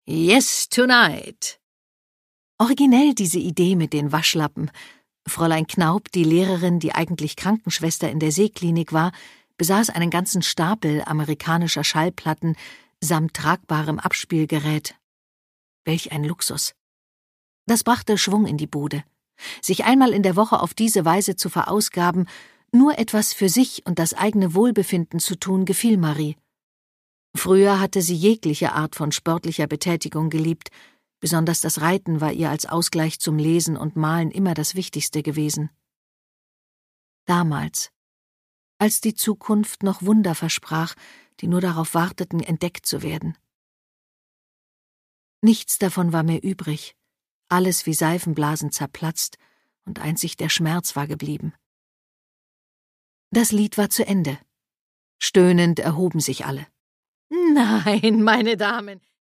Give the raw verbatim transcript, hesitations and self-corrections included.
Yes, tonight. Originell diese Idee mit den Waschlappen. Fräulein Knaub, die Lehrerin, die eigentlich Krankenschwester in der Seeklinik war, besaß einen ganzen Stapel amerikanischer Schallplatten samt tragbarem Abspielgerät. Welch ein Luxus. Das brachte Schwung in die Bude. Sich einmal in der Woche auf diese Weise zu verausgaben, nur etwas für sich und das eigene Wohlbefinden zu tun, gefiel Marie. Früher hatte sie jegliche Art von sportlicher Betätigung geliebt, besonders das Reiten war ihr als Ausgleich zum Lesen und Malen immer das Wichtigste gewesen. Damals, als die Zukunft noch Wunder versprach, die nur darauf warteten, entdeckt zu werden. Nichts davon war mehr übrig, alles wie Seifenblasen zerplatzt, und einzig der Schmerz war geblieben. Das Lied war zu Ende. Stöhnend erhoben sich alle. Nein, meine Damen,